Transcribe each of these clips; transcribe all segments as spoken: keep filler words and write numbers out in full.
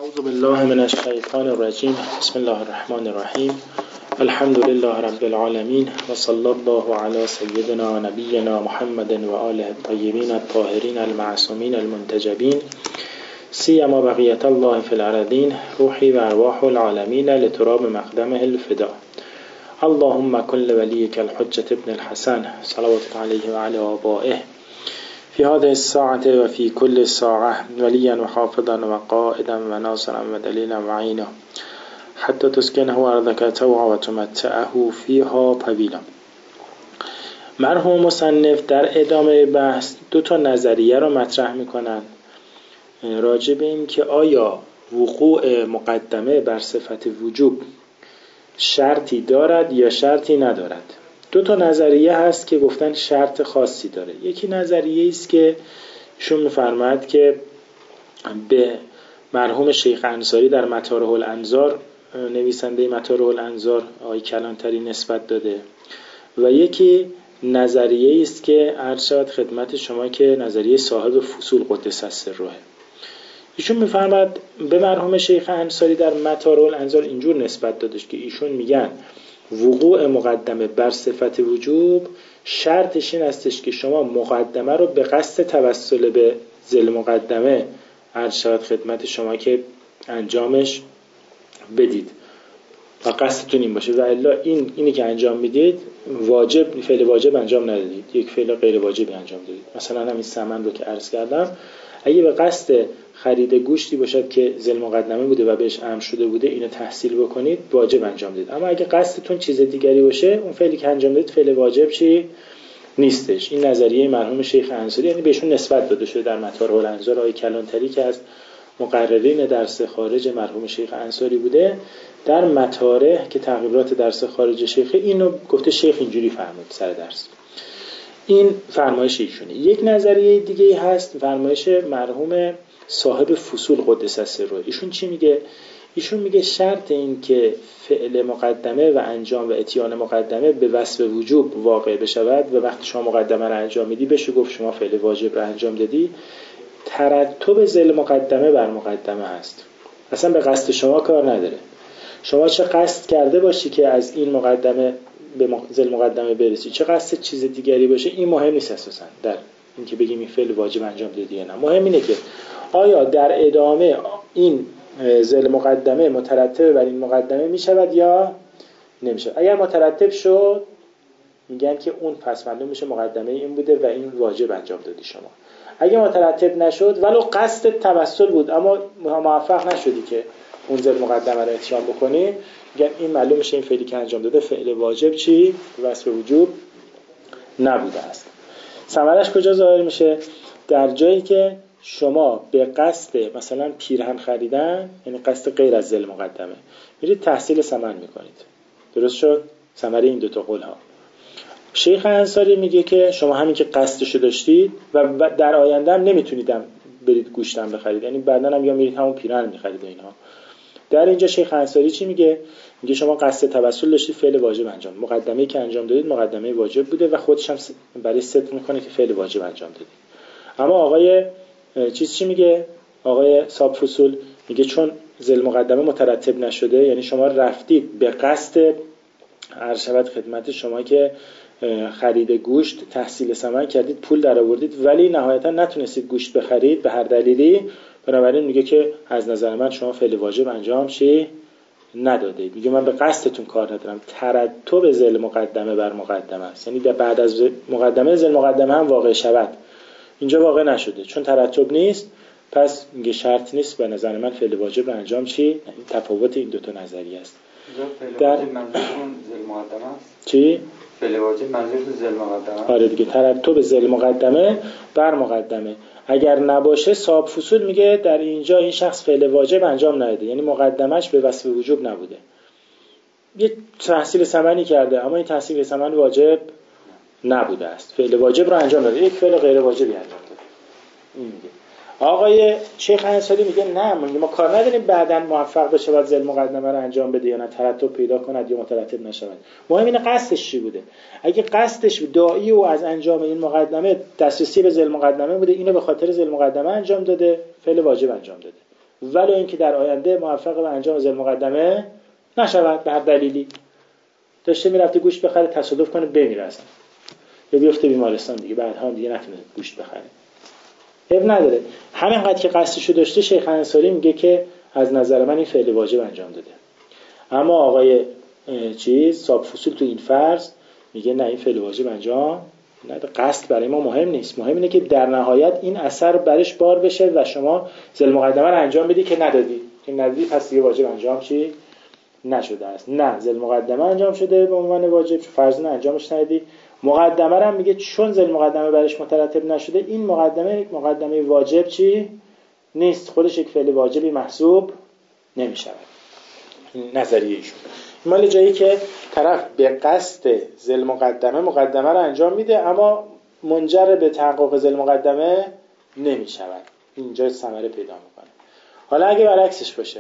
اعوذ بالله من الشیطان الرجیم. بسم الله الرحمن الرحیم. الحمد لله رب العالمین و صلی الله علی سیدنا و نبینا محمد و آله الطیبین الطاهرین المعصومین المنتجبین سیما بقیت الله فی الارضین روحی و ارواح العالمین لتراب مقدمه الفدا. اللهم کن لولیک الحجة ابن الحسن صلواتك علیه و علی آبائه في هذه الساعة وفي كل ساعة وليا وحافظا وقائدا وناصرا ودليلا وعينا حتى تسكنه أرضك توعا وتمتعه فيها طويلا. مرحوم مصنف در ادامه بحث دو تا نظریه را مطرح میکنن راجع به این که آیا وقوع مقدمه بر صفت وجوب شرطی دارد یا شرطی ندارد. دو تا نظریه هست که گفتن شرط خاصی داره. یکی نظریه است که ایشون می‌فرماید که به مرحوم شیخ انصاری در مطارح الانظار، نویسنده مطارح الانظار آقای کلانتری نسبت داده، و یکی نظریه است که عرض شود خدمت شما که نظریه صاحب فصول قدس السره. ایشون می‌فرماید به مرحوم شیخ انصاری در مطارح الانظار اینجور نسبت دادش که ایشون میگن وقوع مقدمه بر صفت وجوب شرطش این استش که شما مقدمه رو به قصد توسل به ذل مقدمه عرض شود خدمت شما که انجامش بدید و قصدتون این باشه، و الا این اینی که انجام میدید واجب فعل واجب انجام ندادید، یک فعل غیر واجبی انجام دادید. مثلا همین سمن رو که عرض کردم، اگه به قصد خرید گوشتی باشد که ذل مقدمه بوده و بهش امر شده بوده اینو تحصیل بکنید واجب انجام دید. اما اگه قصدتون چیز دیگری باشه اون فعلی که انجام دادید فعل واجب چی نیستش. این نظریه مرحوم شیخ انصاری، یعنی بهشون نسبت داده شده در مطارح الانظار. آقای کلانتری که از مقررین درس خارج مرحوم شیخ انصاری بوده، در مطارح که تقریرات درس خارج شیخ، اینو گفته شیخ اینجوری فرمود سر درس. این فرمایش ایشونه. یک نظریه دیگه هست فرمایش مرحوم صاحب فصول قدس السره. ایشون چی میگه؟ ایشون میگه شرط این که فعل مقدمه و انجام و اتیان مقدمه به وصف وجوب واقع بشود و وقتی شما مقدمه رو انجام میدی بشه گفت شما فعل واجب رو انجام دادی، ترتب ذل مقدمه بر مقدمه هست. اصلا به قصد شما کار نداره. شما چه قصد کرده باشی که از این مقدمه به ذل مقدمه برسی، چه قصد چیز دیگری باشه، این مهم نیست اساسا در اینکه بگیم این فعل واجب انجام دادی یا نه. مهم اینه که آیا در ادامه این ذل مقدمه مترتب بر این مقدمه می شود یا نمی شود. اگر مترتب شد میگن که اون پس معلوم میشه مقدمه این بوده و این واجب انجام دادی شما. اگر مترتب نشد ولو قصد توسل بود اما موفق نشدی که اون ذل مقدمه رو اتیان بکنی، میگن این معلوم میشه این فعلی که انجام داده فعل واجب چی وصف وجوب نبوده است. ثمرش کجا ظاهر میشه؟ در جایی که شما به قصد مثلا پیرهن خریدن، یعنی قصد غیر از ذل مقدمه، میرید تحصیل ثمر میکنید. درست شد؟ ثمره این دو تا قول ها. شیخ انصاری میگه که شما همین که قصدشو داشتید و در آینده هم نمیتونیدم برید گوشتم بخرید، یعنی بعدن هم یا میرید همون پیرهن میخرید و اینها. در اینجا شیخ انصاری چی میگه؟ میگه شما قصد توسل داشتید فعل واجب انجام، مقدمه‌ای که انجام دادید مقدمه واجب بوده و خودش هم برای ست میکنه که فعل واجب انجام دادید. اما آقای چیز چی میگه؟ آقای صاحب فصول میگه چون ذل مقدمه مترتب نشده، یعنی شما رفتید به قصد عرض شود خدمت شما که خرید گوشت تحصیل ثمر کردید، پول در آوردید، ولی نهایتا نتونستید گوشت بخرید به هر دلیلی، بنابراین میگه که از نظر من شما فعل واجب انجام چی ندادید. میگه من به قصدتون کار ندارم، ترتب ذل مقدمه بر مقدمه است، یعنی بعد از مقدمه ذل مقدمه هم واقع شود. اینجا واقع نشده چون ترتب نیست، پس میگه شرط نیست. به نظر من فعل واجب انجام چی؟ این تفاوت این دو تا نظریه است. فعل واجب منظورتون ذل مقدمه است؟ چی؟ فعل واجب منظورتون ذل مقدمه است؟ آره دیگه، ترتب ذل مقدمه بر مقدمه. اگر نباشه صاحب فصول میگه در اینجا این شخص فعل واجب انجام نداده، یعنی مقدمش به وصف وجوب نبوده. یه تحصیل ثمری کرده اما این تحصیل ثمر واجب نبوده است، فعل واجب رو انجام داده، یک فعل غیر واجبی انجام داده. این میگه. آقای شیخ انصاری میگه نه، ما کار نداریم بعداً موفق بشه بعد ذل مقدمه رو انجام بده یا نه ترتب پیدا کند یا مترتب نشود. مهم اینه قصدش چی بوده. اگه قصدش داعی و از انجام این مقدمه دسترسی به ذل مقدمه بوده، اینو به خاطر ذل مقدمه انجام داده، فعل واجب انجام داده. ولو اینکه در آینده موفق به انجام ذل مقدمه نشود به هر دلیلی. داشته میرفته گوشت بخره، تصادف کنه بمیره اصلا، یا بیفته بیمارستان دیگه، بعدها دیگه نتونه گوشت بخره. اب نداره. همینقدر که قصدشو داشته، شیخ انصاری میگه که از نظر من این فعل واجب انجام داده. اما آقای چیز صاحب فصول تو این فرض میگه نه، این فعل واجب انجام نده. قصد برای ما مهم نیست، مهم اینه که در نهایت این اثر برش بار بشه و شما ذل مقدمه رو انجام بدی که ندادی، که ندادی پس دیگه واجب انجام چی نشده است. نه، ذل مقدمه انجام شده به عنوان واجب، فرض نه انجامش ندادی. مقدمه رو هم میگه چون ذل مقدمه برش مترتب نشده، این مقدمه مقدمه واجب چی نیست، خودش یک فعل واجبی محسوب نمیشه. نظریه ایشون مال جایی که طرف به قصد ذل مقدمه مقدمه رو انجام میده اما منجر به تحقق ذل مقدمه نمیشود، اینجا ثمره پیدا میکنه. حالا اگه برعکسش باشه،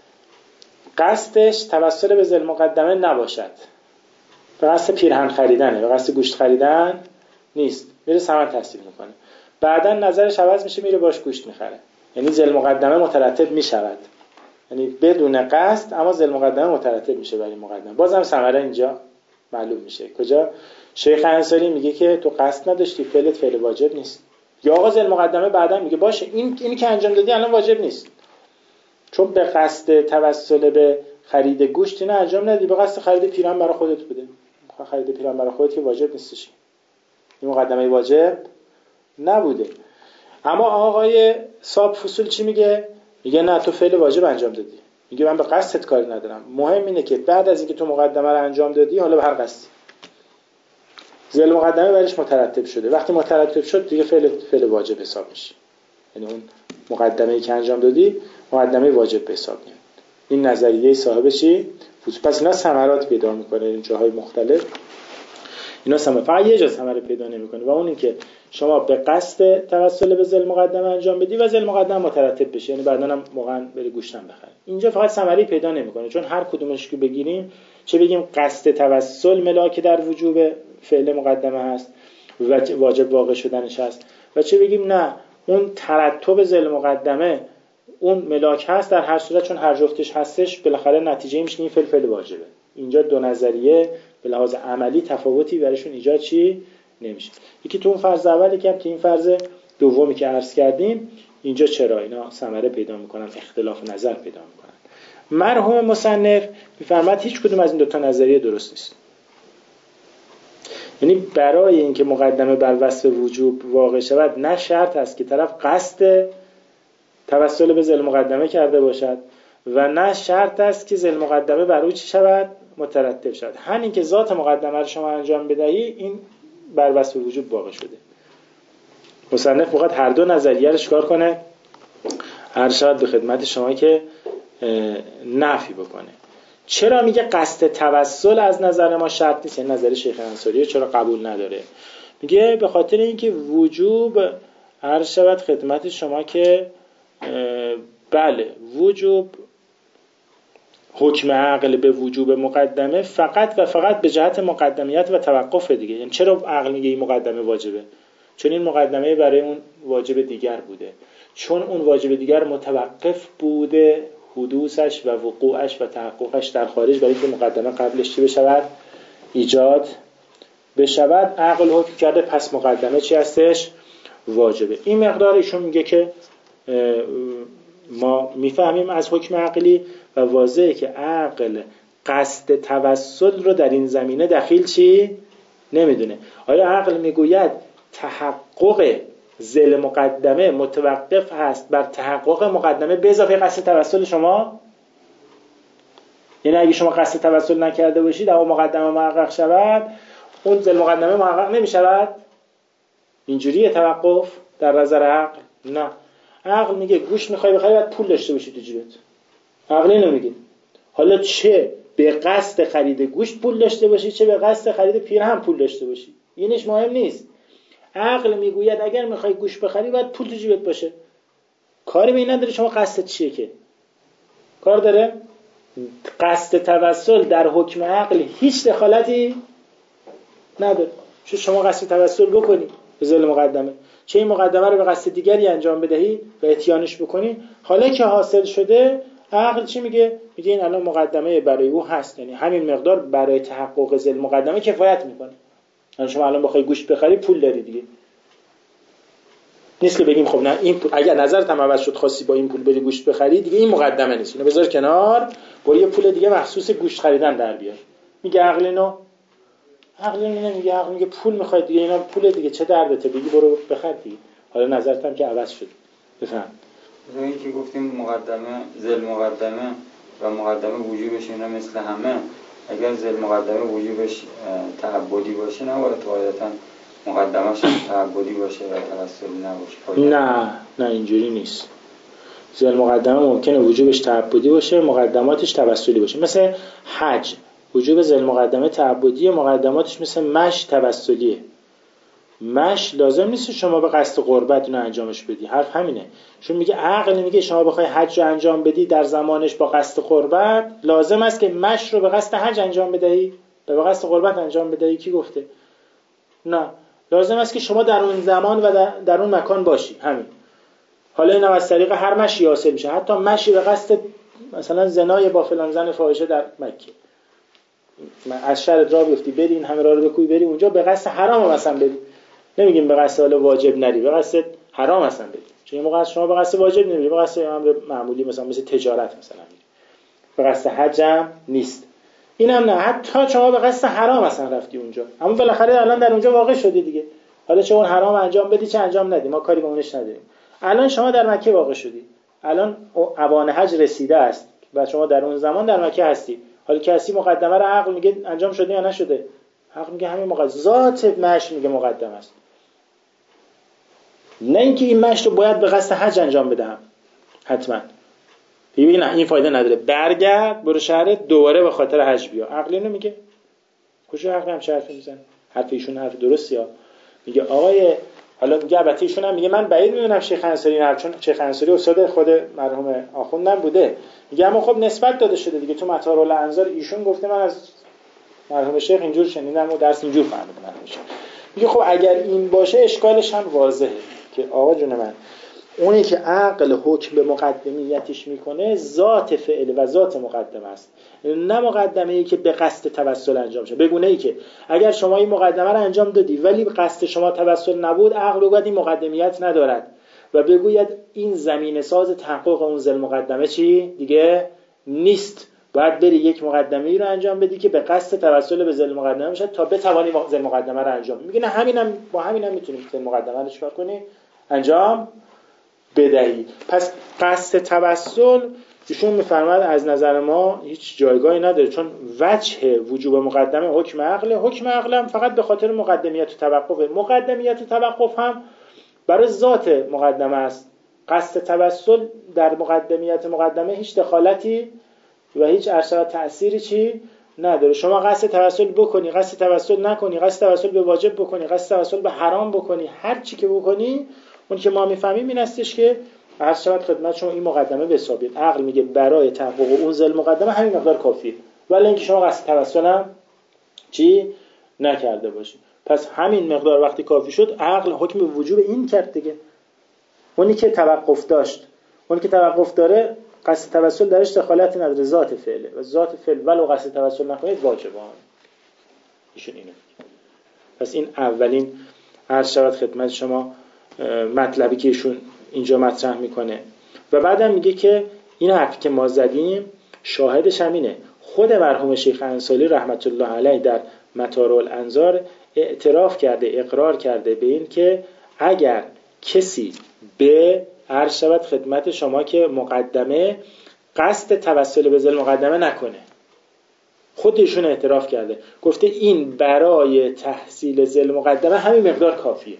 قصدش توسل به ذل مقدمه نباشد، به قصد پیرهن خریدنه، به قصد گوشت خریدن نیست، میره ثمر تحصیل میکنه، بعدا نظرش عوض میشه میره باش گوشت میخره، یعنی ذل مقدمه مترتب میشود، یعنی بدون قصد اما ذل مقدمه مترتب میشه برای مقدمه. بازم ثمره اینجا معلوم میشه. کجا؟ شیخ انصاری میگه که تو قصد نداشتی، فعلت فعل واجب نیست. یا آقا ذل مقدمه بعدا میگه باشه این اینی که انجام دادی الان واجب نیست، چون به قصد توسل به خرید گوشت نه انجام ندی، به قصد خرید پیرهن برای خودت بوده، خرید پیرهن برای خودت که واجب نیستش، این مقدمه واجب نبوده. اما آقای صاحب فصول چی میگه؟ میگه نه، تو فعل واجب انجام دادی. میگه من به قصدت کاری ندارم، مهم اینه که بعد از اینکه تو مقدمه رو انجام دادی، حالا به هر قصدی، ذل مقدمه برش مترتب شده، وقتی مترتب شد دیگه فعل فعل واجب حساب میشه، یعنی اون مقدمه‌ای که انجام دادی مقدمه واجب به حساب میاد. این نظریه صاحب چی؟ پس اینا ثمرات پیدا میکنه این جاهای مختلف، اینا ثمره فقط یه جا ثمره پیدا نمیکنه و اون این که شما به قصد توسل به ذل مقدمه انجام بدی و ذل مقدمه مترتب بشه، یعنی بعداً هم واقعا بری گوشتم بخری. اینجا فقط ثمری پیدا نمیکنه، چون هر کدومش که بگیریم، چه بگیم قصد توسل ملاک در وجوب فعل مقدمه هست و واجب واقع شدنش هست، و چه بگیم نه، اون ترتب ذل مقدمه اون ملاک هست، در هر صورت چون هر جفتش هستش بالاخره نتیجه میشه این فعل فعل واجبه. اینجا دو نظریه به لحاظ عملی تفاوتی براشون ایجاد چی نمیشه. یکی تو اون فرض اولی که این فرض دومی که عرض کردیم، اینجا چرا اینا ثمره پیدا میکنن، اختلاف نظر پیدا میکنن. مرحوم مصنف میفرماد هیچ کدوم از این دو تا نظریه درست نیست. یعنی برای اینکه مقدمه بر وصف وجوب واقع شود، نه شرط است که طرف قصد توسل به ذل مقدمه کرده باشد و نه شرط است که ذل مقدمه بر او چی شود مترتب شود. همین که ذات مقدمه رو شما انجام بدهی، این بر وصف وجوب واقع شده. مصنف میخواد هر دو نظریه رو چیکار کنه؟ هر شاید به خدمت شما که نفی بکنه. چرا میگه قصد توسل از نظر ما شرط نیست؟ این نظر شیخ انصاری چرا قبول نداره؟ میگه به خاطر اینکه وجوب، هر شاید خدمت شما که بله وجوب، حکم عقل به وجوب مقدمه فقط و فقط به جهت مقدمیت و توقف دیگه. یعنی چرا عقل میگه این مقدمه واجبه؟ چون این مقدمه برای اون واجب دیگر بوده، چون اون واجب دیگر متوقف بوده حدوثش و وقوعش و تحققش در خارج، برای اینکه مقدمه قبلش چی بشود؟ ایجاد بشود. عقل حکم کرده پس مقدمه چی هستش؟ واجبه. این مقدار ایشون میگه که ما میفهمیم از حکم عقلی و واضحه که عقل قصد توسل رو در این زمینه دخیل چی نمیدونه. آیا عقل میگوید تحقق ذل مقدمه متوقف هست بر تحقق مقدمه به اضافه قصد توسل شما؟ یعنی اگه شما قصد توسل نکرده باشید اما مقدمه محقق شود، اون ذل مقدمه محقق نمیشود؟ اینجوریه توقف در نظر عقل؟ نه. عقل میگه گوش میخوای بخری باید پول داشته باشی تو جیبت. عقل اینو میگه. حالا چه به قصد خرید گوشت پول داشته باشی، چه به قصد خرید پیرهن پول داشته باشی، اینش مهم نیست. عقل میگوید اگر میخوای گوشت بخری باید پول تو جیبت باشه. کاری به این نداره شما قصدت چیه، که کار داره. قصد توسل در حکم عقل هیچ دخالتی نداره. چون شما قصد توسل بکنی به ذل مقدمه، چه این مقدمه رو به قصد دیگری انجام بدهی و اتیانش بکنی. حالا که حاصل شده، عقل چی میگه؟ میگه این الان مقدمه برای او هست، یعنی همین مقدار برای تحقق ذل مقدمه کفایت میکنه. یعنی شما الان بخوای گوشت بخری پول داری دیگه، نیست که بگیم خب نه این پول، اگر نظرت هم عوض شد خواستی با این پول بری گوشت بخری دیگه این مقدمه نیست، اینو بذار کنار، برو یه پول دیگه مخصوص گوشت خریدن در بیار. میگه عقل اینو عقل اینو نمیگه، عقل میگه پول میخواد دیگه، اینا پول دیگه چه دردته، بگی برو بخر دیگه، حالا نظرت هم که عوض شد. بفهم. مثلا این که گفتیم مقدمه ذل مقدمه و مقدمه وجوبش اینا مثل همه، اگر ذل مقدمه وجوبش تعبدی باشه نباید قاعدتاً مقدمه‌اش تعبدی باشه و توسلی نباشه؟ نه نه اینجوری نیست. ذل مقدمه ممکنه وجوبش تعبدی باشه، مقدماتش توسلی باشه. مثل حج وجوب ذل مقدمه تعبدیه، مقدماتش مثل مشی توسلیه. مش لازم نیست شما به قصد قربت اون انجامش بدی، حرف همینه. چون میگه عقل میگه شما بخوای حج رو انجام بدی در زمانش با قصد قربت، لازم است که مش رو به قصد حج انجام بدهی، به قصد قربت انجام بدهی. کی گفته؟ نه، لازم است که شما در اون زمان و در, در اون مکان باشی، همین. حالا این از طریق هر مشی حاصل میشه، حتی مشی به قصد مثلا زنای با فلان زن فاحشه در مکه، از شر راه بیفتی بری این همه راه رو بکوی بری اونجا، به قصد حرام مثلا بری، نمیگیم به قصد حالا واجب نری، به قصد حرام مثلا بری. چون موقع شما به قصد واجب نمیری، به قصد امر معمولی مثلا مثل تجارت مثلا میری، به قصد حج هم نیست. اینم نه، حتی شما به قصد حرام مثلا رفتی اونجا، اما بالاخره الان در اونجا واقع شدی دیگه، حالا چه اون حرام انجام بدی چه انجام ندی ما کاری به اونش نداریم. الان شما در مکه واقع شدی، الان اوان حج رسیده است و شما در اون زمان در مکه هستی. حالا کسی مقدمه رو عقل میگه انجام شده یا نشده؟ عقل میگه همین مقدمه، ذات مشی میگه مقدمه است. نه اینکه این مشی رو باید به قصد حج انجام بدهم حتما. ببین این فایده نداره، برگرد برو شهرت دوباره به خاطر حج بیا. عقل اینو میگه؟ کجا عقل هم حرف میزنه؟ حرف ایشون حرف درستیه. میگه آقای، حالا میگه البته ایشون هم میگه من بعید میدونم شیخ انصاری نه، چون شیخ انصاری استاد خود مرحوم آخوندم بوده. میگه اما خب نسبت داده شده دیگه، تو مطارالانظار ایشون گفته من از مرحوم شیخ اینجور شنیدم و درس اینجور فهمیدم مرحوم شیخ. میگه خب اگر این باشه اشکالش هم واضحه که آقا جون من، اونی که عقل حکم به مقدمیتش میکنه ذات فعل و ذات مقدمه است، نه مقدمه ای که به قصد توسل انجام شه. بگونه ای که اگر شما این مقدمه رو انجام دادی ولی قصد شما توسل نبود، عقل بگوید این مقدمیت ندارد و بگوید این زمینه ساز تحقق اون ذل مقدمه چی دیگه نیست، باید بری یک مقدمه ای رو انجام بدی که به قصد توسل به ذل مقدمه بشه تا بتوانی ذل مقدمه رو انجام. میگه نه همینم، با همینم میتونیم ذل مقدمه رو چیکار کنی؟ انجام بدهی. پس قصد توسل ایشون میفرماد از نظر ما هیچ جایگاهی نداره، چون وجه وجوب مقدمه حکم عقل، حکم عقل هم فقط به خاطر مقدمیت و توقف، مقدمیت و توقف هم برای ذات مقدمه است. قصد توسل در مقدمیت مقدمه هیچ دخالتی و هیچ ارشاد تأثیری چی نداره. شما قصد توسل بکنی، قصد توسل نکنی، قصد توسل به واجب بکنی، قصد توسل به حرام بکنی، هر چی که بکنی، اون که ما میفهمیم این استش که هر شود خدمت شما این مقدمه بسابید. عقل میگه برای تحقق اون ذل مقدمه همین مقدار کافیه، ولی اینکه شما قصد توسل هم چی نکرده باشی. پس همین مقدار وقتی کافی شد، عقل حکم وجوب این کرد دیگه. اونی که توقف داشت، اونی که توقف داره قصد توسل درش دخالتی نداره، ذات فعله و ذات فعل ولو قصد توسل نکنید واجبه. ایشون اینو. پس این اولین هر شود خدمت شما مطلبی که ایشون اینجا مطرح میکنه و بعدم میگه که این حرفی که ما زدیم شاهدش همینه. خود مرحوم شیخ انصاری رحمت الله علیه در مطارالانظار اعتراف کرده، اقرار کرده به این که اگر کسی به هر شود خدمت شما که مقدمه قصد توسل به ذل مقدمه نکنه، خودشون اعتراف کرده، گفته این برای تحصیل ذل مقدمه همین مقدار کافیه،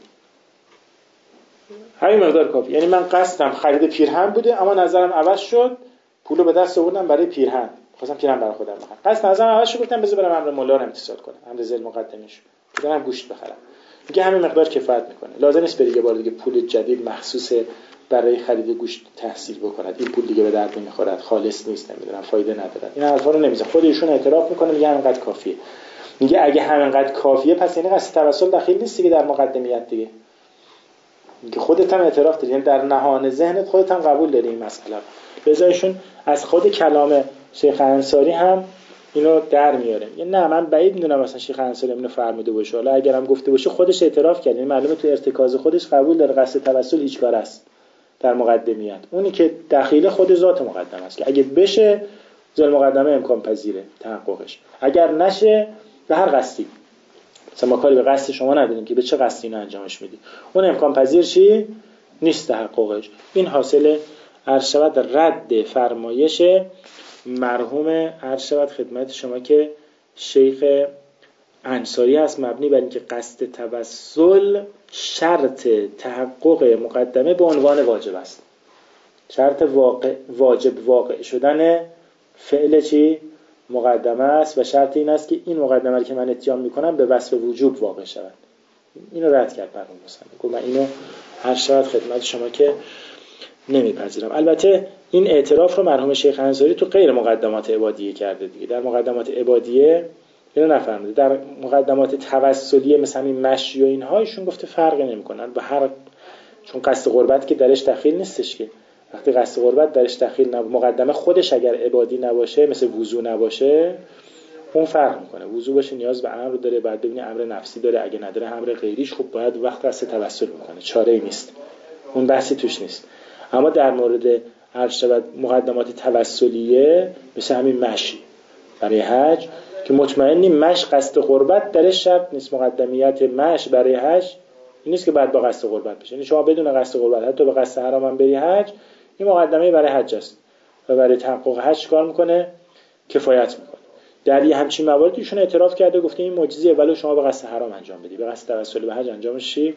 همین مقدار کافیه. یعنی من قصدم خرید پیرهن بوده اما نظرم عوض شد، پولو به دست آوردم برای پیرهن، خواستم پیرهن برای خودم بخرم، قصد نظرم عوض شد گفتم بذار برم امر مولا رو امتثال کنم، امر ذل مقدمه‌ش بدم گوشت بخرم. میگه همین مقدار کفایت میکنه، لازم نیست بری یه بار دیگه پول جدید مخصوص برای خرید گوشت تحصیل بکند، این پول دیگه به درد نمیخورد، خالص نیست، نمیدونم فایده نداره. این حرفا رو نمیزنه، خود ایشون اعتراف میکنه میگه همینقدر کافیه. میگه اگه همینقدر کافیه پس یعنی قصد توسل دخیل نیست دیگه در مقدمیت دیگه. خودت هم اعتراف داری، یعنی در نهان ذهنت خودت هم قبول داری این مسئله رو. بذارشون از خود کلام شیخ انصاری هم اینو در میاره. یعنی نه من بعید میدونم مثلا شیخ انصاری اینو فرموده باشه، حالا اگرم گفته باشه خودش اعتراف کرد، یعنی معلومه تو ارتکاز خودش قبول داره قصد توسل هیچ کار است در مقدمیت. اونی که دخیل خود ذات مقدمه است که اگه بشه ذل مقدمه امکان پذیره تحققش، اگر نشه به هر قصدی، مثلا ما کاری به قصد شما نداریم که به چه قصدی اینو انجامش میدی، اون امکان پذیر چی نیست تحققش. این حاصل عرض شود رد فرمایش مرحوم عرض شود خدمت شما که شیخ انصاری است، مبنی بر اینکه قصد توسل شرط تحقق مقدمه به عنوان واجب است. شرط واقع واجب واقع شدن فعل چی مقدمه است و شرط این است که این مقدمه رو که من اتیان میکنم به وصف وجوب واقع شود. اینو رد کرد مرحوم مصنف، گفت من اینو هر شود خدمت شما که نمیپذیرم. البته این اعتراف رو مرحوم شیخ انصاری تو غیر مقدمات عبادیه کرده دیگه، در مقدمات عبادیه اینو نفهمیده. در مقدمات توسلیه مثلا این مشی و اینها ایشون گفته فرقی نمیکنن به هر، چون قصد قربت که درش دخیل نیستش که، وقتی قصد قربت درش دخیل نب... مقدمه خودش اگر عبادی نباشه مثل وضو نباشه اون فرق میکنه. وضو باشه نیاز به امر داره، بعد ببینی امر نفسی داره، اگه نداره امر غیریش خوب باید وقت قصد توسل میکنه، چاره ای نیست، اون بحثی توش نیست. اما در مورد هر شود مقدمات توسلیه مثل همین مشی برای حج که مطمئنی مش قصد قربت درش شرط نیست، مقدمیت مش برای حج این نیست که بعد با قصد قربت بشه، یعنی شما بدون قصد قربت حتی به قصد حرام هم بری حج این مقدمه برای حج است و برای تحقق حج کار میکنه کفایت میکنه. در یه همچین مواردی ایشون اعتراف کرده گفته این معجزه ولو شما به قصد حرام انجام بدی به قصد توسل به حج انجامش چی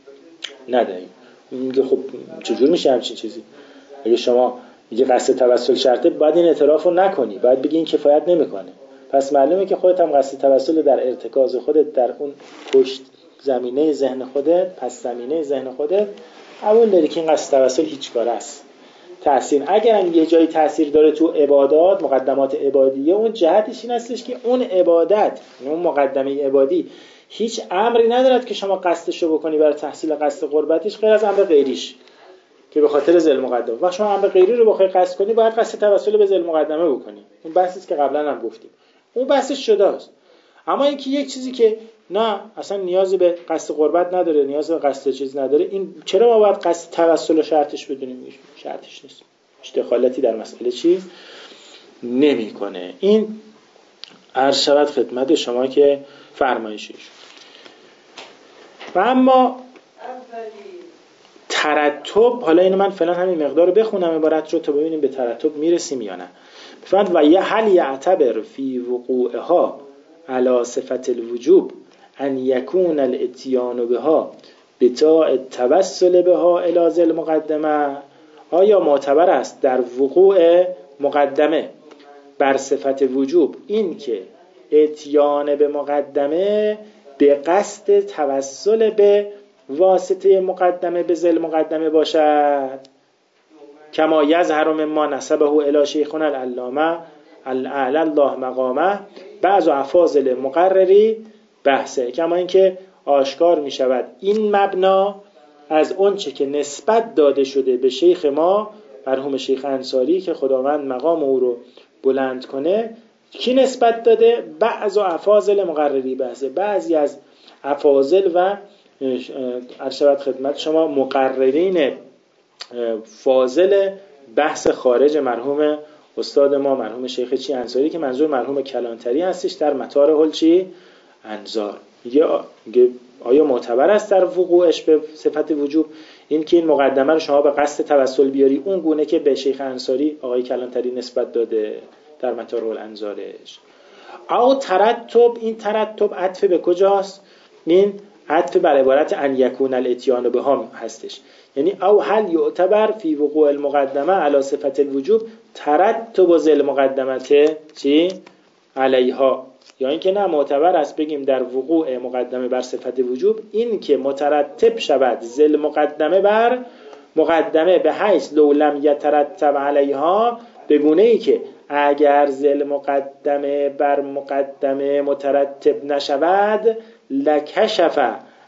ندهی. میگه خب چجور میشه همچین چیزی؟ اگه شما میگه قصد توسل شرطه باید این اعتراف رو نکنی، باید بگی این کفایت نمیکنه. پس معلومه که خودت هم قصد توسل در ارتکاز خودت در اون پشت زمینه ذهن خودت پس زمینه ذهن خودت قبول داری که این قصد توسل هیچ کار است. تحسین اگر هم یه جایی تاثیر داره تو عبادات مقدمات عبادیه اون جهتش این هستش که اون عبادت اون مقدمه عبادی هیچ امری ندارد که شما قصدشو بکنی برای تحصیل قصد قربتیش غیر از امر غیریش که به خاطر ذل مقدمه. وقتی شما امر غیری رو بخوای قصد کنی باید قصد توسل به ذل مقدمه بکنی. اون بحثی است که قبلا هم گفتیم، اون بحثش شده است. اما اینکه یک چیزی که نه اصلا نیازی به قصد قربت نداره، نیاز به قصد چیز نداره، این چرا ما باید قصد توسل و شرطش بدونیم؟ شرطش نیست، هیچ دخالتی در مسئله چی نمیکنه. این عرض شود خدمت شما که فرمایشش. و اما ترتب، حالا اینو من فعلا همین مقدار رو بخونم عبارت رو تا ببینیم به ترتب میرسیم یا نه. بفرمایید و یه هل یعتبر فی وقوعها علی صفت الوجوب ان یکون الاتیان بها بتاع التوسل بها الی ذل مقدمه. آیا معتبر است در وقوع مقدمه بر صفت وجوب این که اتیان به مقدمه به قصد توسل به واسطه مقدمه به ذل مقدمه باشد؟ کما یظهر مما نسبه الی شیخنا العلامه الاعلی الله مقامه بعض افاضل مقرری بحثه. کما اینکه آشکار می شود این مبنا از اون چه که نسبت داده شده به شیخ ما مرحوم شیخ انصاری که خداوند مقام او رو بلند کنه، کی نسبت داده؟ بعض افاضل مقرری بحثه، بعضی از افاضل و ارشد خدمت شما مقررین فاضل بحث خارج مرحوم استاد ما مرحوم شیخ چی انصاری که منظور مرحوم کلانتری هستش در مطار هل چی انظار. میگه آیا معتبر است در وقوعش به صفت وجوب این که این مقدمه رو شما به قصد توسل بیاری اون گونه که به شیخ انصاری آقای کلانتری نسبت داده در مطار هل انظارش؟ او ترتب، این ترتب عطف به کجاست؟ این عطف بر عبارت ان یکون الاتیان بها هستش، یعنی او هل یعتبر فی وقوع المقدمه علی صفت الوجوب ترتب ذل مقدمه چی علیها، یا اینکه نه معتبر است بگیم در وقوع مقدمه بر صفت وجوب این که مترتب شود ذل مقدمه بر مقدمه به حیث لو لم یترتب علیها، به گونه ای که اگر ذل مقدمه بر مقدمه مترتب نشود لکشف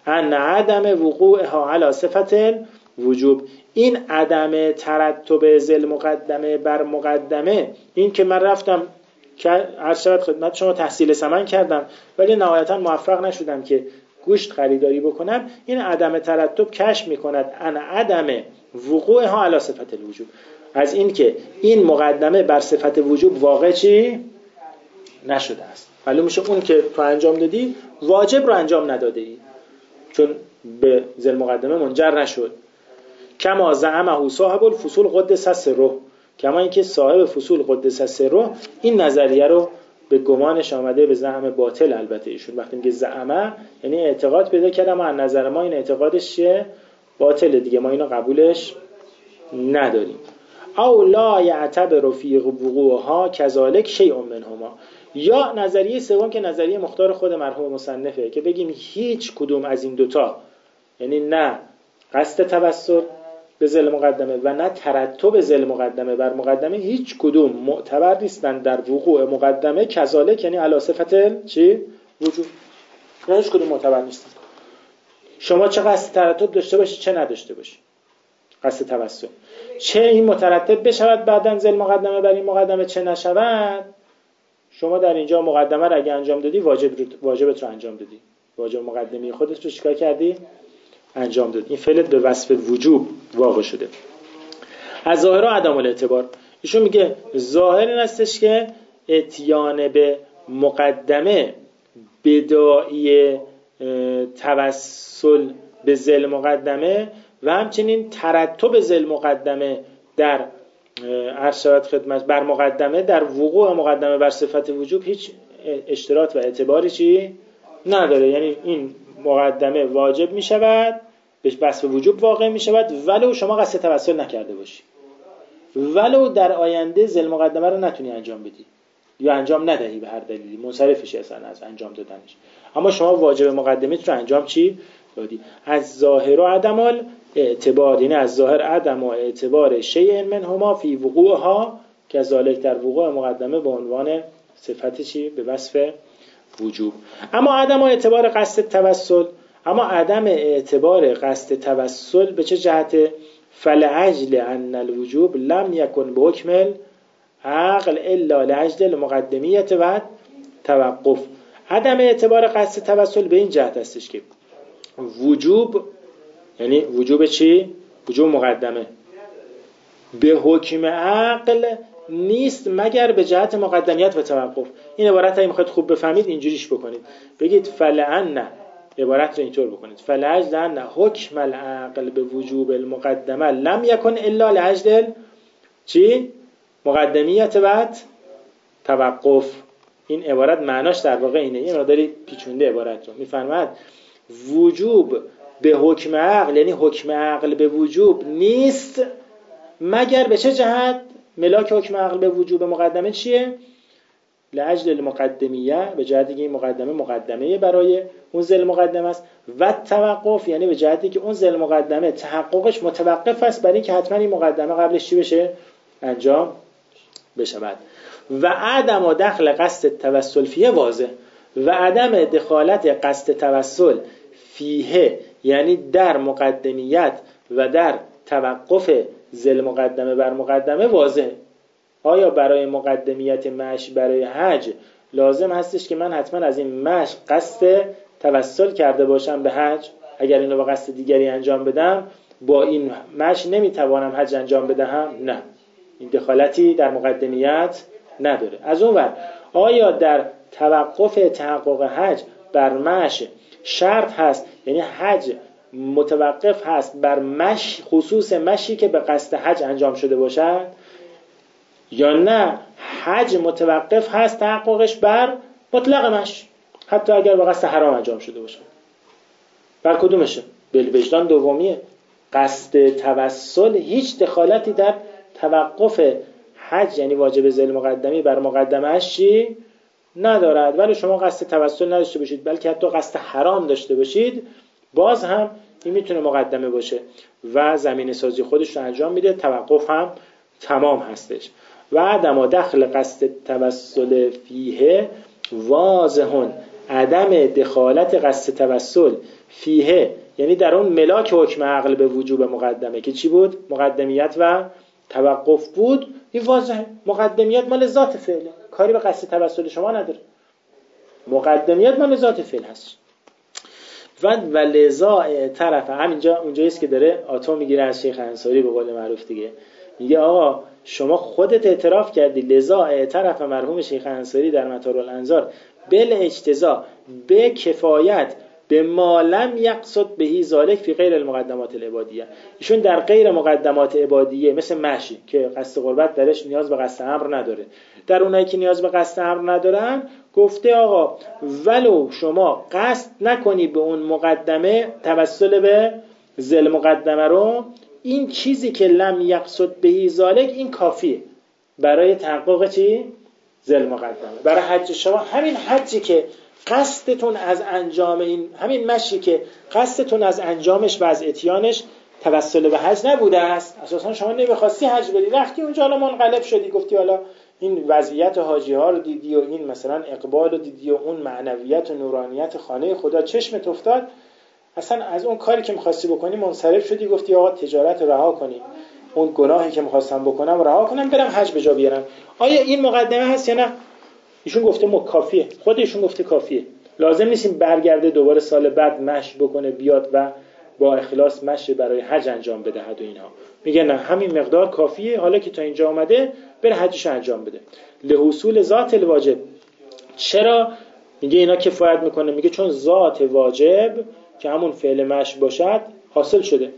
ان عدم وقوعها علی صفت وجوب. این عدم ترتب ذل مقدمه بر مقدمه، این که من رفتم که هر شب خدمت شما تحصیل ثمن کردم ولی نهایتا موفق نشدم که گوشت خریداری بکنم، این عدم ترتب کشف میکند ان عدم وقوعها علی صفت الوجوب، از این که این مقدمه بر صفت وجوب واقع چی نشده است. معلوم میشه اون که تو انجام دادی واجب رو انجام نداده ای، چون به ذل مقدمه منجر نشد. کما زعمه صاحب الفصول قدس سره، کما اینکه صاحب فصول قدس سره این نظریه رو به گمانش آمده، به زعم باطل البته ایشون وقتی میگه زعمه یعنی اعتقاد پیدا کرده، اما از نظر ما این اعتقادش چیه؟ باطله دیگه، ما اینو قبولش نداریم. او لا یعتبر فی وقوعها کذالک شیء منهما، یا نظریه سوم که نظریه مختار خود مرحوم مصنفه که بگیم هیچ کدوم از این دوتا، یعنی نه قصد توسل به ذل مقدمه و نه ترتب ذل مقدمه بر مقدمه، هیچ کدوم معتبر نیستن در وقوع مقدمه کذالک، یعنی علی صفت چی؟ وجود. هیچ کدوم معتبر نیستن. شما چه قصد ترتب داشته باشی چه نداشته باشی، قصد توسل چه این مترتب بشود بعدن ذل مقدمه بر این مقدمه چه نشود، شما در اینجا مقدمه رو اگه انجام دادی واجب رو واجبت رو انجام دادی، واجب مقدمه خودت رو چیکار کردی؟ انجام دادی. این فعلت به وصف وجوب واقع شده. از ظاهر و عدم الاعتبار، ایشون میگه ظاهر این هستش که اتیان به مقدمه بداعی توسل به ذل مقدمه و همچنین ترتب ذل مقدمه در عرض شود خدمت بر مقدمه در وقوع مقدمه بر صفت وجوب هیچ اشتراط و اعتباری چی نداره. یعنی این مقدمه واجب می شود، به وصف وجوب واقع می شود ولو شما قصد توسل نکرده باشی، ولو در آینده ذل مقدمه رو نتونی انجام بدی یا انجام ندهی به هر دلیلی، منصرفش اصلا از انجام دادنش، اما شما واجب مقدمه رو انجام چی دادی. از ظاهر و عدم اعتبار، یعنی از ظاهر عدم و اعتبار شیء منهما فی وقوعها کذالک، در وقوع مقدمه به عنوان صفت چی؟ به وصف وجوب. اما عدم و اعتبار قصد توسل، اما عدم اعتبار قصد توسل به چه جهت؟ فلعجل ان الوجوب لم یکن به حکم عقل الا لعجل المقدمیت و توقف. عدم اعتبار قصد توسل به این جهت هستش که وجوب، یعنی وجوب چی؟ وجوب مقدمه به حکم عقل نیست مگر به جهت مقدمیت و توقف. این عبارت رو میخواید خوب بفهمید اینجوریش بکنید، بگید فلعن، عبارت رو اینطور بکنید فلعجل ان حکم العقل به وجوب المقدمه لم یکن الا لعجل چی؟ مقدمیت و توقف. این عبارت معناش در واقع اینه، این رو داری پیچونده عبارت رو میفرماد وجوب به حکم عقل، یعنی حکم عقل به وجوب نیست مگر به چه جهت؟ ملاک حکم عقل به وجوب مقدمه چیه؟ لعجل المقدمیه، به جهتی که این مقدمه مقدمه برای اون ذل مقدمه است، و توقف یعنی به جهتی که اون ذل مقدمه تحققش متوقف است برای اینکه حتما این مقدمه قبلش چی بشه؟ انجام بشود. و عدم و دخل قصد توسل فیه واضح، و عدم دخالت قصد توسل فیه یعنی در مقدمیت و در توقف ذل مقدمه بر مقدمه واضح. آیا برای مقدمیت مشی برای حج لازم هستش که من حتما از این مش قصد توسل کرده باشم به حج؟ اگر اینو با قصد دیگری انجام بدم با این مش نمیتوانم حج انجام بدهم؟ نه، این دخالتی در مقدمیت نداره. از اون ور آیا در توقف تحقق حج بر مش شرط هست، یعنی حج متوقف هست بر مش، خصوص مشی که به قصد حج انجام شده باشد، یا نه حج متوقف هست تحققش بر مطلق مش حتی اگر به قصد حرام انجام شده باشد؟ بر کدومشه؟ بالوجدان دومیه. قصد توسل هیچ دخالتی در توقف حج یعنی واجب ذل مقدمی بر مقدمه‌اش چی ندارد. ولی شما قصد توسل نداشته باشید بلکه حتی قصد حرام داشته باشید، باز هم این میتونه مقدمه باشه و زمینه سازی خودش رو انجام میده، توقف هم تمام هستش. و عدم دخل قصد توسل فیه واضحون، عدم دخالت قصد توسل فیه یعنی در اون ملاک حکم عقل به وجوب مقدمه که چی بود؟ مقدمیت و توقف بود. این واضحه، مقدمیت مال ذات فعله، کاری به قصد توسل شما نداره، مقدمیت مال ذات فعل هست. و ولذا طرف همینجا اونجایی است که داره آتو میگیره از شیخ انصاری به قول معروف دیگه، میگه آقا شما خودت اعتراف کردی، لذا طرف مرحوم شیخ انصاری در مطار الانظار بل اجتزا به کفایت به ما لم یقصد بهی ذالک فی غیر المقدمات العبادیه. ایشون در غیر مقدمات عبادیه مثل مشی که قصد قربت درش نیاز به قصد امر نداره، در اونایی که نیاز به قصد امر ندارن گفته آقا ولو شما قصد نکنی به اون مقدمه توسل به ذل مقدمه رو، این چیزی که لم یقصد بهی ذالک این کافیه برای تحقق چی؟ ذل مقدمه. برای حج شما همین حجی که قصدتون از انجام این همین مشی که قصدتون از انجامش و از اتیانش توسل به حج نبوده است، اساسا شما نمیخواستی حج بری، رفتی اونجا حالا منقلب شدی گفتی حالا این وضعیت حاجی ها رو دیدی و این مثلا اقبال رو دیدی و اون معنویت و نورانیت خانه خدا چشمت افتاد، اصلا از اون کاری که میخواستی بکنی منصرف شدی، گفتی آقا تجارت رها کنی، اون گناهی که میخواستم بکنم رها کنم برم حج به جا بیارم. آیا این مقدمه هست یا نه؟ ایشون گفته ما کافیه، خود ایشون گفته کافیه، لازم نیستیم برگرده دوباره سال بعد مشی بکنه بیاد و با اخلاص مشی برای حج انجام بدهد و اینها. میگه نه همین مقدار کافیه، حالا که تا اینجا آمده بره حجش انجام بده. لحصول ذات الواجب. چرا میگه اینا کفایت میکنه؟ میگه چون ذات واجب که همون فعل مشی باشد حاصل شده.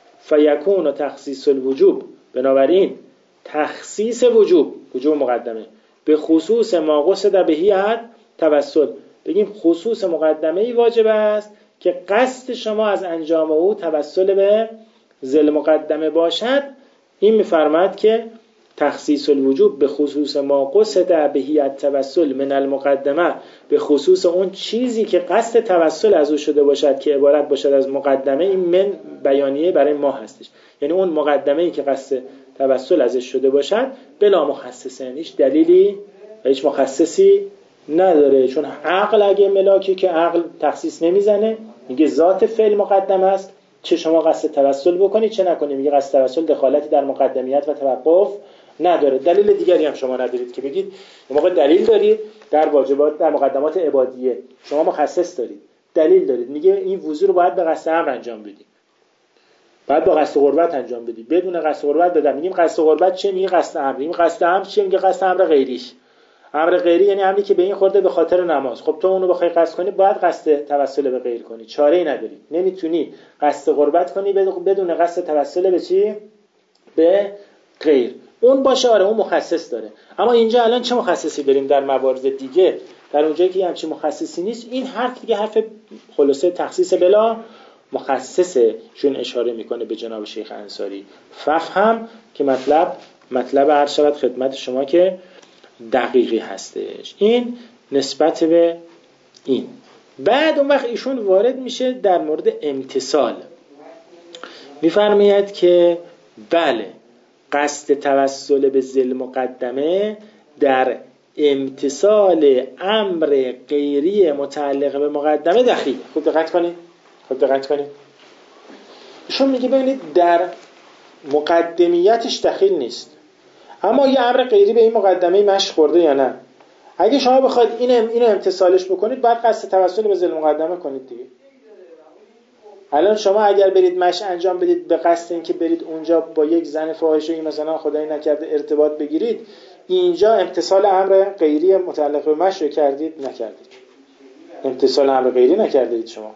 فیکون تخصیص الوجوب، بنابراین تخصیص وجوب، وجوب مقدمه به خصوص ما قصد بهی توسل، بگیم خصوص مقدمه ای واجب است که قصد شما از انجام او توسل به ذل مقدمه باشد. این میفرماد که تخصیص الوجوب به خصوص ما قصد بهی توسل من المقدمه، به خصوص اون چیزی که قصد توسل از او شده باشد که عبارت باشد از مقدمه، این من بیانیه برای ما هستش، یعنی اون مقدمه ای که قصد توسل ازش شده باشد بلا مخصص، هیچ دلیلی و هیچ مخصصی نداره. چون عقل اگه ملاکی که عقل تخصیص نمیزنه، میگه ذات فعل مقدمه است، چه شما قصد توسل بکنید چه نکنید، میگه قصد توسل دخالتی در مقدمیت و توقف نداره. دلیل دیگری هم شما ندارید که بگید موقع دلیل دارید در واجبات در مقدمات عبادیه شما مخصص دارید، دلیل دارید، میگه این وضو رو باید به قصد امر انجام بدید، بعد با قصد قربت انجام بدید، بدون قصد قربت بدم. میگیم قصد قربت چیه؟ میگه قصد امر. میگیم قصد امر چیه؟ میگه قصد امر غیریش. امر غیری یعنی امری که به این خورده به خاطر نماز. خب تو اونو بخوای قصد کنی باید قصد توسل به غیر کنی، چاره‌ای نداری، نمیتونی قصد قربت کنی بدون قصد توسل به چی؟ به غیر. اون باشه آره اون مخصص داره، اما اینجا الان چه مخصصی داریم در موارد دیگه؟ در اونجایی که همچین مخصصی نیست، این حرف دیگه حرف خلاصه تخصیص بلا مخصصه، چون اشاره میکنه به جناب شیخ انصاری. فهم که مطلب مطلب هر شود خدمت شما که دقیقی هستش. این نسبت به این. بعد اون وقت ایشون وارد میشه در مورد امتصال، میفرماید که بله قصد توسل به ذل مقدمه در امتصال امر غیری متعلق به مقدمه دخیل. خوب دقت کنید، خوب دقت کنید. ایشون میگه ببینید در مقدمیتش دخیل نیست، اما یه امر غیری به این مقدمه مشی خورده یا نه. اگه شما بخواید این اینو امتصالش بکنید باید قصد توسل به ذل مقدمه کنید دیگه. الان شما اگر برید مشی انجام بدید به قصد اینکه برید اونجا با یک زن فاحشه مثلا خدای نکرده ارتباط بگیرید، اینجا امتصال امر غیری متعلق به مشی کردید نکردید، امتصال امر غیری نکردید شما.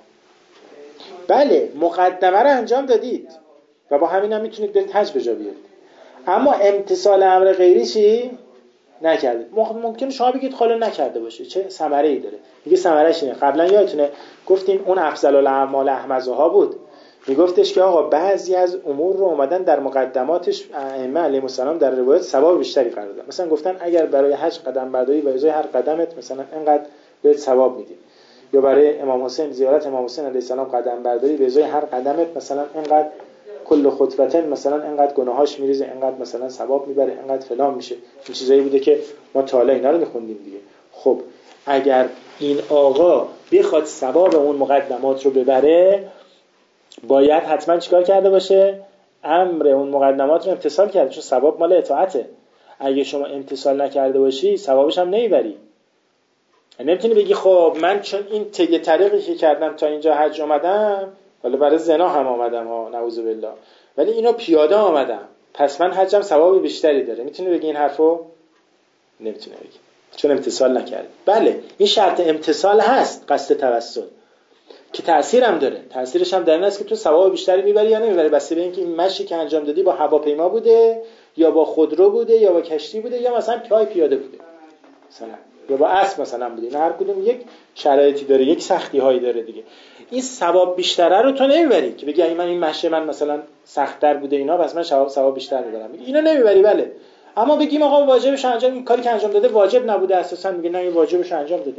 بله مقدمه رو انجام دادید و با همین هم میتونید برید حج به جا بیارید، اما امتصال امر غیری چی نکردید. ممکنه شما بگید خاله نکرده باشه، چه ثمره‌ای داره؟ میگه ثمره‌اش اینه. قبلا یادتونه گفتیم اون افضل الاعمال احمزها بود، میگفتش که آقا بعضی از امور رو اومدن در مقدماتش ائمه علیهم السلام در روایت ثواب بیشتری قرار دادن. مثلا گفتن اگر برای حج قدم برداری و ازای هر قدمت مثلا اینقدر بهت ثواب میدیم، یا برای امام حسین زیارت امام حسین علیه السلام قدم برداری به ازای هر قدمت مثلا اینقدر کل خطبتن مثلا اینقدر گناهاش میریزه، اینقدر مثلا ثواب میبره، اینقدر فلان میشه. این چیزایی بوده که ما تا حالا اینا رو میخوندیم دیگه. خب اگر این آقا بخواد ثواب اون مقدمات رو ببره باید حتما چیکار کرده باشه؟ امر اون مقدمات رو امتثال کرده، چون ثواب مال اطاعته. اگه شما امتثال نکرده باشی ثوابش هم نمیبری. نمیتونی بگی خب من چون این طی طریقی که کردم تا اینجا حج اومدم، حالا برای زنا هم اومدم ها نعوذ بالله، ولی اینو پیاده اومدم پس من حجم ثواب بیشتری داره. میتونی بگی این حرفو؟ نمیتونه بگی، چون امتثال نکرد. بله این شرط امتثال هست، قصد توسل که تأثیر هم داره. تأثیرش هم در این است که تو ثواب بیشتری میبری یا نمیبری، بسته به اینکه این مشی که انجام دادی با هواپیما بوده یا با خودرو بوده یا با کشتی بوده یا مثلا پای پیاده بوده مثلا، یا با اسب مثلا بوده. این هر کدوم یک شرایطی داره، یک سختی هایی داره دیگه. این ثواب بیشتره رو تو نمیبری که بگی من این مشه من مثلا سخت‌تر بوده اینا بس من ثواب ثواب بیشتر میبرم، اینو نمیبری. بله اما بگیم آقا واجبش انجام، این کاری که انجام داده واجب نبوده اساسا، میگه نه این واجبش انجام داده.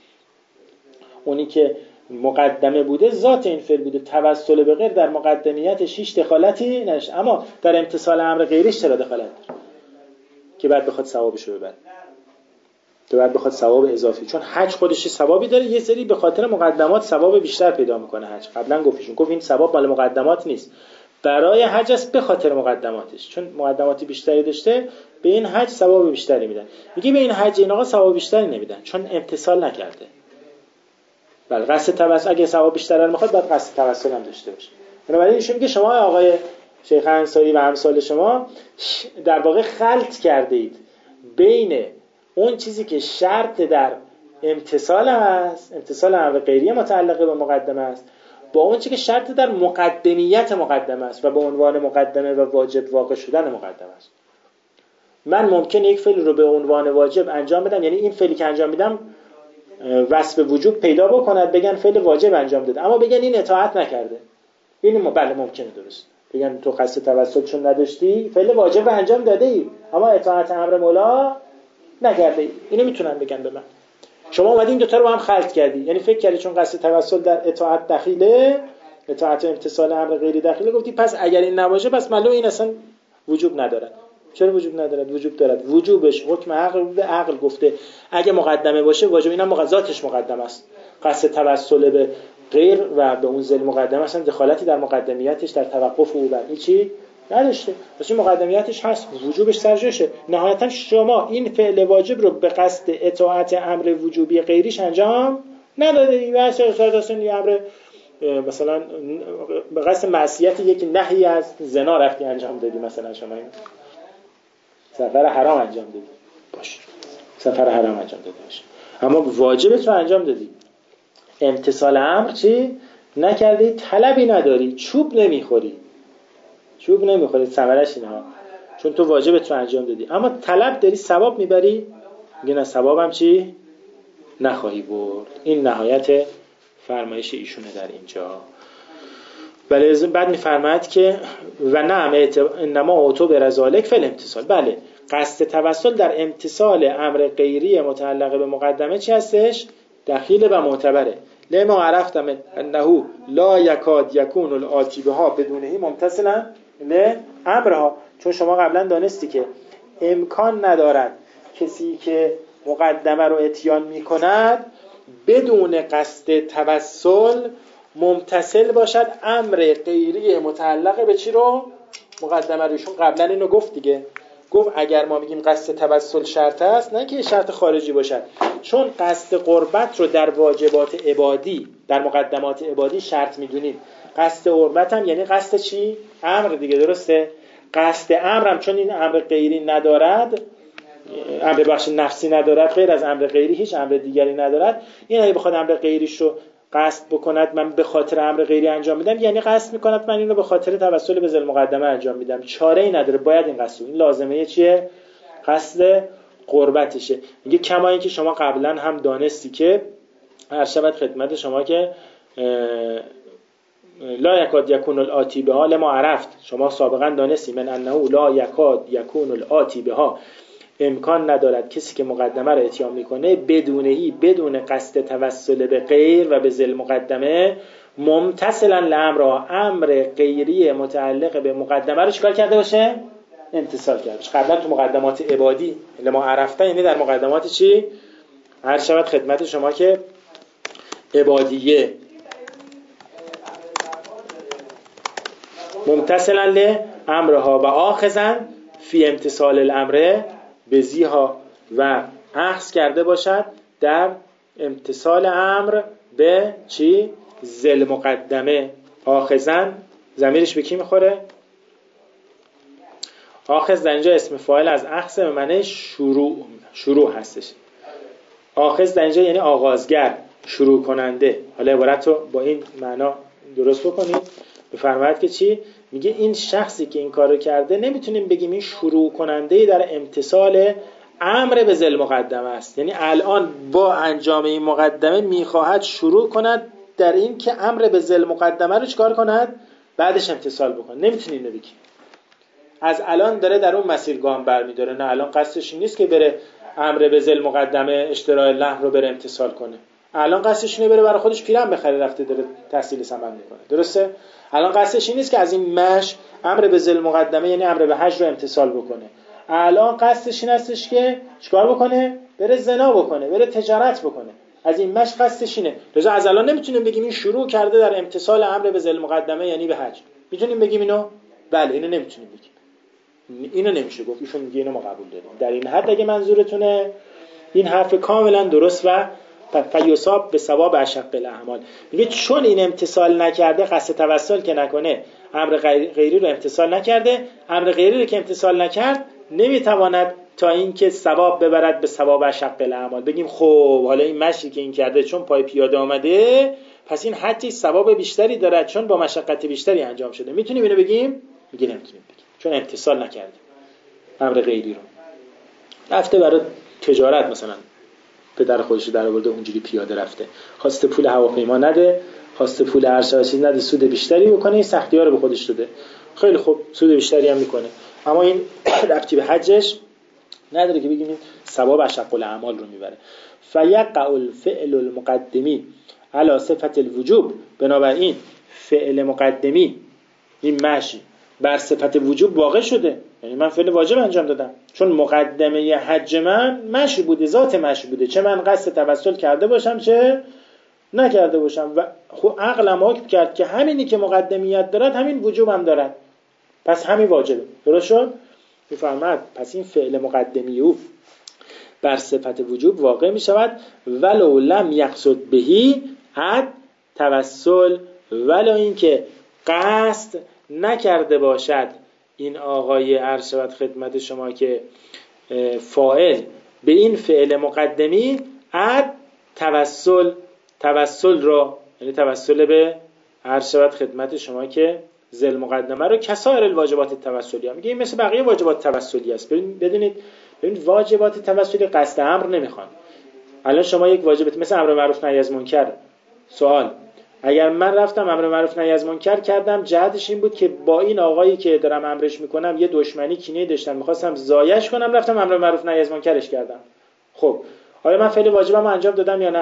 اونی که مقدمه بوده ذات این فعل بوده، توسل به غیر در مقدمیتش هیچ دخالتی نشه، اما در امتثال امر غیریش چرا دخالت داره که بعد بخواد ثوابش رو ببره، که بعد بخواد ثواب اضافی. چون حج خودش ثوابی داره، یه سری به خاطر مقدمات ثواب بیشتر پیدا میکنه. حج قبلا گفتیشون گفت این ثواب مال مقدمات نیست، برای حج است به خاطر مقدماتش، چون مقدماتی بیشتری داشته به این حج ثواب بیشتری میدن. میگه به این حج این آقا ثواب بیشتری نمیدن چون امتثال نکرده. بله قصد توسل اگه ثواب بیشتر رو میخواد باید قصد توسل هم داشته باشه. بنابراین ایشون میگه شما آقای شیخ انصاری و امثال شما در واقع خلط کرده اید بین اون چیزی که شرط در امتثال است، امتثال امر غیری متعلق به مقدمه است، با اون چیزی که شرط در مقدمیت مقدمه است و به عنوان مقدمه و واجب واقع شدن مقدمه است. من ممکنه یک فعل رو به عنوان واجب انجام بدم، یعنی این فعلی که انجام میدم وصف وجوب پیدا بکند، بگن فعل واجب انجام داده، اما بگن این اطاعت نکرده. این بله ممکنه درست بگن تو قصد توسل چون نداشتی فعل واجب انجام داده ای اما اطاعت امر مولا نکرده ای. اینو میتونن بگن به من شما اومدی این دو تا رو با هم خلط کردی، یعنی فکر کردی چون قصد توسل در اطاعت دخیله، اطاعت و امتثال امر غیری دخیله، گفتی پس اگر این نباشه پس معلومه این اصلا وجوب ندارد. چرا وجوب ندارد؟ وجوب دارد. وجوبش حکم عقل به عقل گفته اگه مقدمه باشه واجب، اینم مقدماتش مقدم است. قصد توسل به غیر و به اون ذل مقدمه اصلا دخالتی در مقدمیتش در توقف او بر هیچی نداشته، پس این مقدمیتش هست، وجوبش سرجاشه. نهایتا شما این فعل واجب رو به قصد اطاعت امر وجوبی غیریش انجام ندادی، واسه اصلا این امر مثلا به قصد معصیت یک نهی از زنا رفتی انجام دادی، مثلا شما این سفر حرام انجام دادی باش، سفر حرام انجام دادی باش، اما واجبت رو انجام دادی. امتثال امر چی؟ نکردی، طلبی نداری، چوب نمیخوری، چوب نمیخوری ثمرش اینه ها، چون تو واجبت رو انجام دادی اما طلب داری، ثواب میبری، میگه نه ثوابم چی؟ نخواهی برد. این نهایت فرمایش ایشونه در اینجا. بله بعد میفرماید که و نعم انما اوتو برزالک فل امتصال. بله قصد توسل در امتصال امر غیری متعلق به مقدمه چی هستش؟ دخیل و معتبره. لما عرفتم انه لا یکاد یکون الآتی بها بدونهی ممتثلا لامرها، چون شما قبلا دانستی که امکان ندارد کسی که مقدمه رو اتیان میکند بدون قصد توسل ممتثل باشد امر غیری متعلق به چی رو؟ مقدمه روشون. قبلا اینو گفت دیگه، گفت اگر ما میگیم قصد توسل شرط است، نه که شرط خارجی باشد، چون قصد قربت رو در واجبات عبادی در مقدمات عبادی شرط میدونیم. قصد قربت هم یعنی قصد چی؟ امر دیگه، درسته؟ قصد امرم چون این امر غیری ندارد، امر بخش نفسی ندارد، غیر از امر غیری هیچ امر دیگری ندارد، این اگه بخواد امر غیریش رو قصد بکند من به خاطر امر غیری انجام میدم، یعنی قصد میکند من اینو به خاطر توسل به ذل مقدمه انجام میدم، چاره ای نداره، باید این قصد، این لازمه چیه؟ قصد قربتشه. میگه کما اینکه شما قبلا هم دانستی که هر شبت خدمت شما که لا یکاد یکون الآتی بها لما عرفت، شما سابقا دانستی من انه لا یکاد یکون الآتی بها، امکان ندارد کسی که مقدمه را اتیان میکنه بدونهی بدون قصد توسل به غیر و به ذل مقدمه ممتثلا لامر، امر غیری متعلق به مقدمه رو چیکار کرده باشه؟ امتثال کرده باشه. قبلا تو مقدمات عبادی لما عرفته، یعنی در مقدمات چی؟ عرض شود خدمت شما که عبادیه ممتثلا لامرها و آخذا فی امتثال الامر بزیها و اخذ کرده باشد در امتثال امر به چی؟ ذل مقدمه. آخذن ضمیرش به کی میخوره؟ آخذ در اینجا اسم فاعل از اخذ به معنی شروع شروع هستش. آخذ در اینجا یعنی آغازگر، شروع کننده. حالا عبارت رو با این معنا درست بکنید. بفرمایید که چی؟ میگه این شخصی که این کارو کرده نمیتونیم بگیم این شروع کننده در امتثال امر به ذل مقدمه است. یعنی الان با انجام این مقدمه میخواهد شروع کند در این که امر به ذل مقدمه رو چیکار کند؟ بعدش امتثال بکنه. نمیتونیم بگیم از الان داره در اون مسیر گام برمیداره. نه، الان قصدش این نیست که بره امر به ذل مقدمه اشتراء لحم رو بره امتثال کنه. الان قصدش اینه بره برای خودش پیرن بخره، رفته داره تحصیل ثمن میکنه. درسته؟ الان قصدش این نیست که از این مش امر به ذل مقدمه یعنی امر به حج رو امتثال بکنه. الان قصدش این هستش که چیکار بکنه؟ بره زنا بکنه، بره تجارت بکنه. از این مش قصدش اینه. لذا از الان نمیتونیم بگیم این شروع کرده در امتثال امر به ذل مقدمه یعنی به حج. میتونیم بگیم اینو؟ بله، اینو نمیتونیم بگیم. اینو نمیشه گفت. ایشون میگه اینو ما قبول داریم. در این حد اگه منظورتونه این حرف کاملا درست و فیصاب به ثواب اشق الاعمال. میگه چون این امتثال نکرده، قصد توسل که نکنه، امر غیری رو امتثال نکرده، امر غیری رو که امتثال نکرد نمیتواند تا اینکه ثواب ببرد به ثواب اشق الاعمال. بگیم خب حالا این مشی که این کرده چون پای پیاده آمده پس این حجی ثواب بیشتری دارد چون با مشقت بیشتری انجام شده. میتونیم اینو بگیم؟ میگه نمیتونیم بگیم چون امتثال نکرده امر غیری رو. رفته برای تجارت مثلا پدر خودش رو در آورده اونجوری پیاده رفته، خواسته پول هواپیما نده، خواسته پول ارشد چیز نده، سود بیشتری بکنه، این سختی‌ها رو به خودش داده. خیلی خوب، سود بیشتری هم میکنه، اما این ربطی به حجش نداره که بگیم ثواب اشق الاعمال رو میبره. فیقع الفعل المقدمی علی صفت الوجوب. بنابراین فعل مقدمی این مشی بر صفت وجوب واقع شده. یعنی من فعل واجب انجام دادم چون مقدمه حج من مشی بوده، ذات مشی بوده، چه من قصد توسل کرده باشم چه نکرده باشم. و خب عقلم حکم کرد که همینی که مقدمیت دارد همین وجوب هم دارد، پس همین واجبه. درست شد؟ میفرماد پس این فعل مقدمی او بر صفت وجوب واقع می شود ولو لم یقصد بهی حد توسل، ولو این که قصد نکرده باشد این آقای عرض شود خدمت شما که فاعل به این فعل مقدمی حد توسل توسل را، یعنی توسل به عرض شود خدمت شما که ذل مقدمه رو کسائر الواجبات توسلی. میگه این مثل بقیه واجبات توسلی است. بدونید ببینید واجبات توسلی قصد امر نمیخوان. الان شما یک واجبت مثل امر معروف نهی از منکر، سوال اگر من رفتم امر معروف نهی از منکر کردم، جهتش این بود که با این آقایی که دارم امرش میکنم یه دشمنی کینه داشتم، میخواستم زایش کنم، رفتم امر معروف نهی از منکرش کردم. خب آیا من فعل واجبم انجام دادم یا نه؟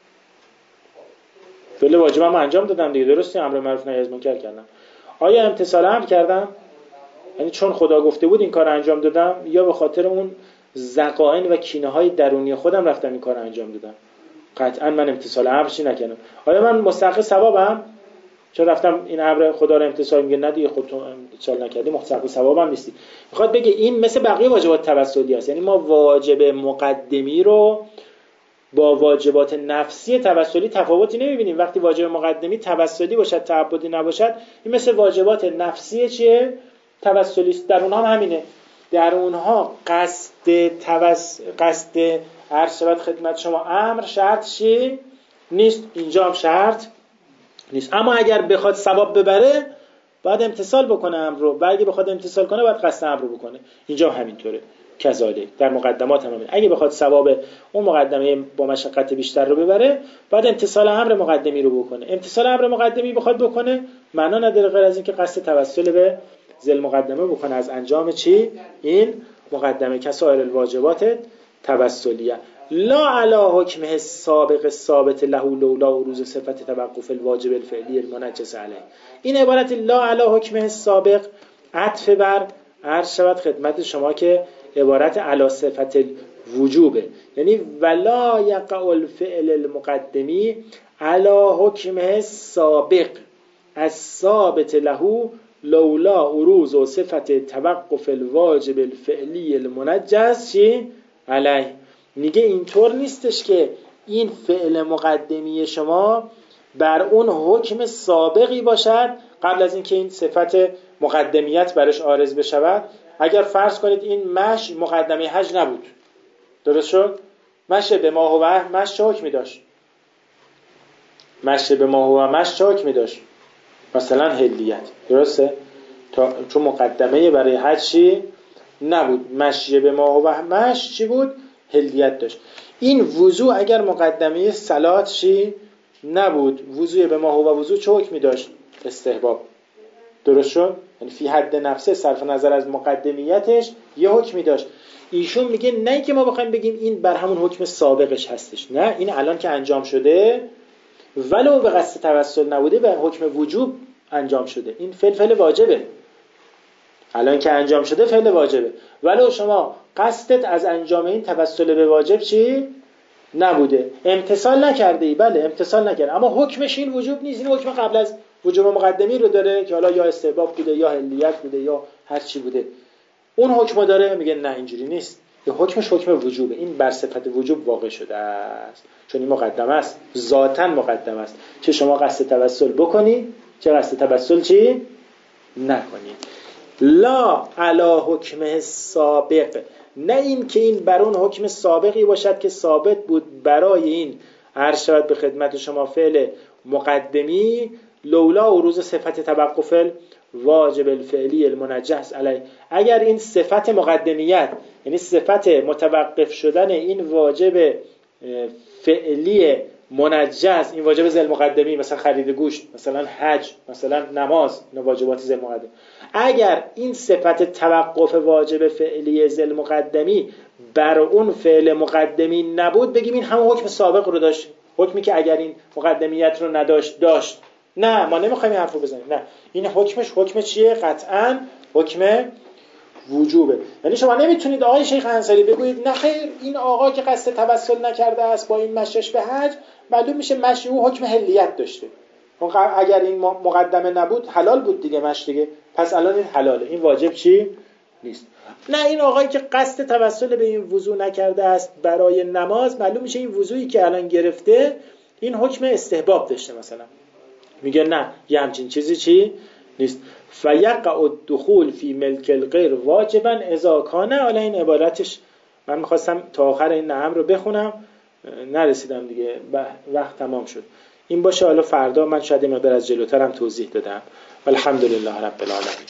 فعل واجبم انجام دادم دیگه، درسته؟ امر معروف نهی از منکر کردم. آیا امتثال امر کردم؟ یعنی چون خدا گفته بود این کار انجام دادم، یا به خاطر اون ذقائن و کینه های درونی خودم رفتم این کار انجام دادم؟ قطعا من امتثال امر چی نکردم. آیا من مستحق ثوابم چون رفتم این امر خدا رو امتثال؟ میگه نه دیگه، خودتون امتثال نکردی مستحق ثوابم نیستی. میخواد بگه این مثل بقیه واجبات توسلی است. یعنی ما واجب مقدمی رو با واجبات نفسی توسلی تفاوتی نمیبینیم. وقتی واجب مقدمی توسلی باشد تعبدی نباشد، این مثل واجبات نفسی چیه؟ توسلی است. در اونها هم همینه. در اونها قصد توس قصد عرض شود خدمت شما امر شرط چی نیست، اینجا هم شرط نیست. اما اگر بخواد ثواب ببره باید امتثال بکنه امر رو، و اگه بخواد امتثال کنه باید قصد امر رو بکنه. اینجا همینطوره. کذالک در مقدمات هم همین. اگه بخواد ثواب اون مقدمه با مشقت بیشتر رو ببره باید امتثال امر مقدمی رو بکنه. امتثال امر مقدمی بخواد بکنه معنا نداره غیر از این که قصد توسل به ذل مقدمه بکنه از انجام چی؟ این مقدمه کسائر الواجبات توسلیه. لا علی حکمه السابق الثابت له لولا روز صفت توقف الواجب الفعلی المنجس علیه. این عبارت لا علی حکمه السابق عطف بر عرض شود خدمت شما که عبارت علی صفت الوجوبه. یعنی ولا یقع الفعل المقدمی علی حکمه سابق الثابت له لولا عروض و صفت توقف الواجب الفعلی المنجز چی؟ علیه. میگه اینطور نیستش که این فعل مقدمی شما بر اون حکم سابقی باشد قبل از اینکه این صفت مقدمیت برش عارض بشود. اگر فرض کنید این مش مقدمه حج نبود، درست شد؟ مش به ما هو مش چه حکمی داشت؟ مش به ما هو مش چه حکمی داشت؟ مثلا هلیت، درسته؟ تا چون مقدمه برای حج چی نبود، مشی به ما هو مش چی بود؟ هلیت داشت. این وضوع اگر مقدمه صلات چی نبود، وضوع به ما هو وضوع چه حکمی داشت؟ استحباب، درست شد؟ یعنی فی حد نفسه صرف نظر از مقدمیتش یه حکمی داشت. ایشون میگه نه که ما بخوایم بگیم این بر همون حکم سابقش هستش، نه، این الان که انجام شده ولو به قصد توسل نبوده به حکم وجوب انجام شده، این فعل فعل واجبه، الان که انجام شده فعل واجبه، ولو شما قصدت از انجام این توسل به واجب چی نبوده، امتثال نکرده ای، بله امتثال نکرده، اما حکمش این وجوب نیست، این حکم قبل از وجوب مقدمی رو داره که حالا یا استحباب بوده یا هلیت بوده یا هر چی بوده، اون حکم داره. میگه نه اینجوری نیست، این حکمش حکم وجوبه، این بر صفت وجوب واقع شده است، چون این مقدمه است، ذاتاً مقدمه است، چه شما قصد توسل بکنی چه قصد توسل چی نکنی. لا علی حکم سابق، نه این که این بر اون حکم سابقی باشد که ثابت بود برای این عرض شود به خدمت شما فعل مقدمی لولا عروض صفت توقف واجب الفعلی المنجز علیه. اگر این صفت مقدمیت یعنی صفت متوقف شدن این واجب فعلی منجز، این واجب ذل مقدمی، مثلا خرید گوشت، مثلا حج، مثلا نماز، اینا واجبات ذل مقدمی، اگر این صفت توقف واجب فعلی ذل مقدمی بر اون فعل مقدمی نبود، بگیم این همون حکم سابق رو داشت، حکمی که اگر این مقدمیت رو نداشت داشت. نه، ما نمیخوایم این حرف رو بزنیم، نه، این حکمش حکم چیه؟ قطعاً حکم وجوبه. یعنی شما نمیتونید آقای شیخ انصاری بگویید نه خیر این آقا که قصد توسل نکرده است با این مشیش به حج، معلوم میشه مشی او حکم هلیت داشته، اگر این مقدمه نبود حلال بود دیگه مش دیگه، پس الان این حلاله، این واجب چی نیست. نه، این آقایی که قصد توسل به این وضو نکرده است برای نماز، معلوم میشه این وضویی که الان گرفته این حکم استحباب داشته مثلا، میگه نه یه همچین چیزی چی نیست. فیقع الدخول فی ملک الغیر واجبا اذا کان، حالا این عبارتش من میخواستم تا آخر این نعم رو بخونم نرسیدم دیگه، وقت تمام شد، این باشه، حالا فردا من شاید مقدار از جلوترم توضیح دادم. الحمدلله رب العالمین.